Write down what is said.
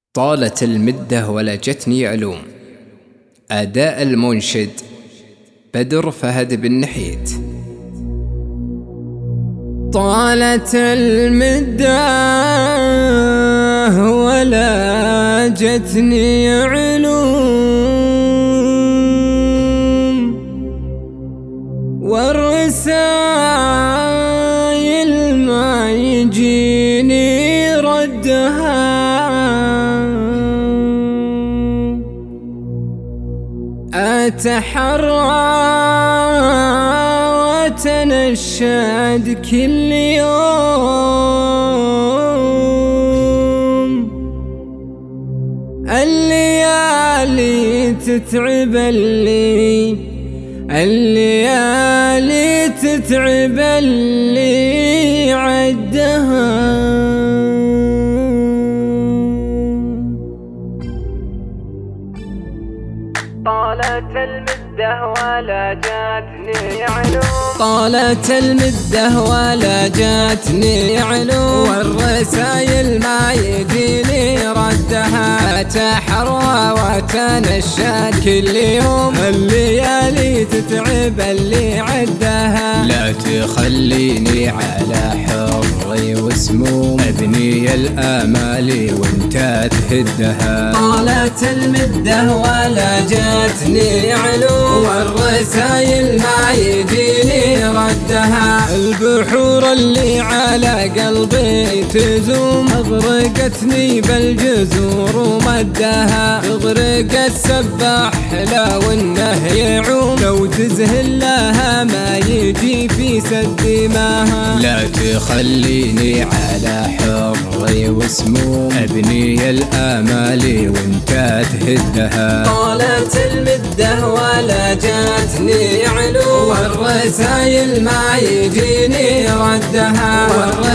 طالت المدة ولا جتني علوم. أداء المنشد بدر فهد بن نحيت. طالت المدة ولا جتني علوم، والرسايل ما يجيني ردها، أتحرى وأتنشد كل يوم، الليالي تتعب الليالي تتعب اللي عدها. طالت المدة ولا جاتني علوم، طالت المدة ولا جاتني علوم، والرسايل ما يجيني ردها، أتحرى وأتنشد كل يوم، الليالي تتعب اللي عدها. لا تخليني على حري وسموم، أبني الآمال وانت تهدها. طالت المدة ولا جاتني علوم، والرسايل ما يجيني ردها، البحور اللي على قلبي تزوم، أغرقتني بالجزور ومدها، يغرق السباح لو انه يعوم، لو تزهل لها ما يجي في سد ماها. لا تخليني على حري وسموم، أبني الآمال وانت تهدها. طالت المدة ولا جاتني علوم، والرسايل ما يجيني ردها،